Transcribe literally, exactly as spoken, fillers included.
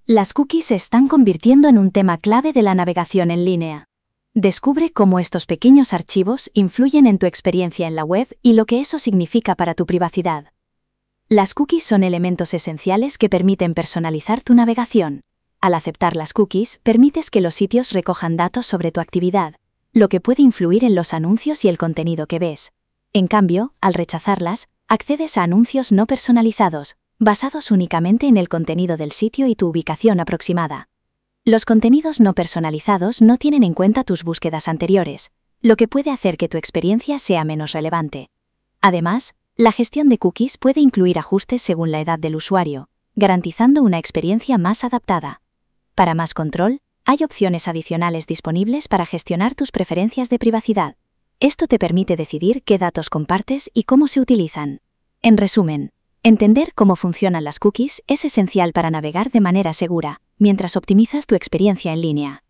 Las cookies se están convirtiendo en un tema clave de la navegación en línea. Descubre cómo estos pequeños archivos influyen en tu experiencia en la web y lo que eso significa para tu privacidad. Las cookies son elementos esenciales que permiten personalizar tu navegación. Al aceptar las cookies, permites que los sitios recojan datos sobre tu actividad, lo que puede influir en los anuncios y el contenido que ves. En cambio, al rechazarlas, accedes a anuncios no personalizados, basados únicamente en el contenido del sitio y tu ubicación aproximada. Los contenidos no personalizados no tienen en cuenta tus búsquedas anteriores, lo que puede hacer que tu experiencia sea menos relevante. Además, la gestión de cookies puede incluir ajustes según la edad del usuario, garantizando una experiencia más adaptada. Para más control, hay opciones adicionales disponibles para gestionar tus preferencias de privacidad. Esto te permite decidir qué datos compartes y cómo se utilizan. En resumen, entender cómo funcionan las cookies es esencial para navegar de manera segura, mientras optimizas tu experiencia en línea.